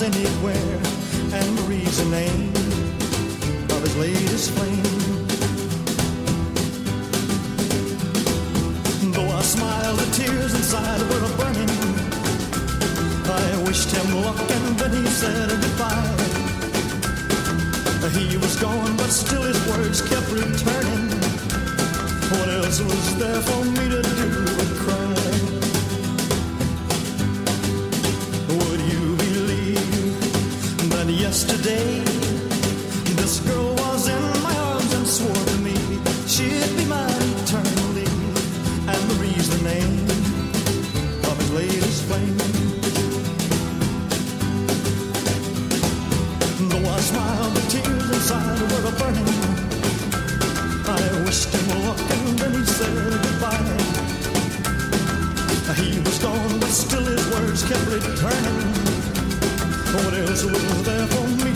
was anywhere, and Marie's the name of his latest flame. Though I smiled, the tears inside were burning. I wished him luck and then he said goodbye. He was gone, but still his words kept returning. What else was there for me to do but cry? Would you believe that yesterday this girl was in my arms and swore to me she'd be mine eternally? And Marie's the name of his latest flame. Though I smiled, the tears inside were a burning. I wished him luck and then he said goodbye. He was gone, but still his words kept returning. What else was there for me